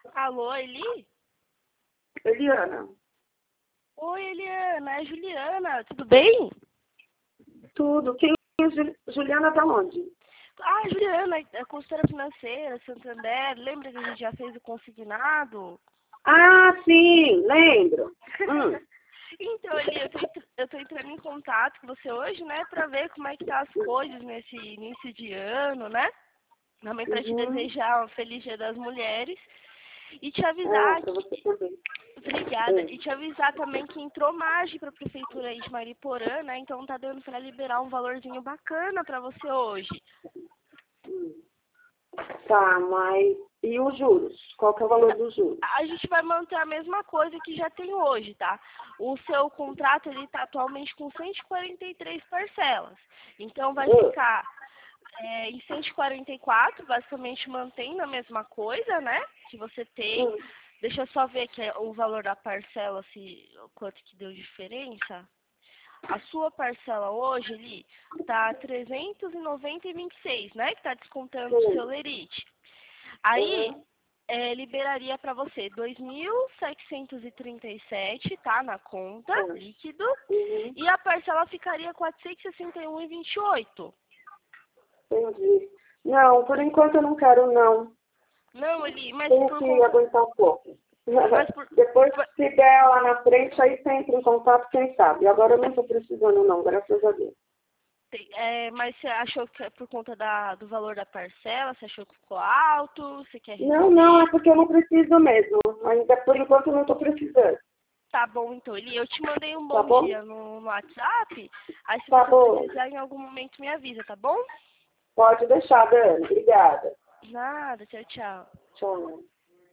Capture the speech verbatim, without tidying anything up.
Alô, Eli? Eliana, Oi, Eliana, é Juliana, tudo bem? tudo. Quem é Ju- Juliana tá onde? Ah, Juliana, é consultora financeira, Santander, lembra que a gente já fez o consignado? Ah, sim, lembro. Hum, Então, Eli, eu tô, entr- eu tô entrando em contato com você hoje, né, pra ver como é que tá as coisas nesse início de ano, né? Também pra te uhum. desejar um feliz Dia das Mulheres e te Ah, avisar pra que... você também. Obrigada. Hum, E te avisar também que entrou margem pra prefeitura aí de Mariporã, né? Então tá dando pra liberar um valorzinho bacana pra você hoje. hum. Tá, mas e os juros? Qual que é o valor dos juros? A gente vai manter a mesma coisa que já tem hoje, tá? O seu contrato ele está atualmente com cento e quarenta e três parcelas. Então vai Hum, ficar é, em cento e quarenta e quatro, basicamente mantendo a mesma coisa, né? Que você tem. hum, Deixa eu só ver aqui o valor da parcela, se quanto que deu diferença. A sua parcela hoje, ali, tá trezentos e noventa e vinte e seis, né? Que tá descontando o seu sim. lerite. Aí, Uhum, é, liberaria para você dois mil setecentos e trinta e sete, tá? Na conta, tá. líquido. Uhum, E a parcela ficaria quatrocentos e sessenta e um e vinte e oito. entendi. Não, por enquanto eu não quero, não. Não, ele, mas Tenho por que conta. aguentar um pouco. Mas por. Depois, por- se der lá na frente, aí você entra em contato, quem sabe. Agora eu não tô precisando, não, graças a Deus. é, mas você achou que é por conta da, do valor da parcela? Você achou que ficou alto? Você quer Não, não, é reduzir? porque eu não preciso mesmo. Ainda por enquanto eu não estou precisando. Tá bom, então, Eli, eu te mandei um Tá bom bom? dia no, no WhatsApp. Aí se Tá você bom. precisar em algum momento me avisa, tá bom? Pode deixar, Dani. Obrigada. Nada, tchau, tchau. Tchau.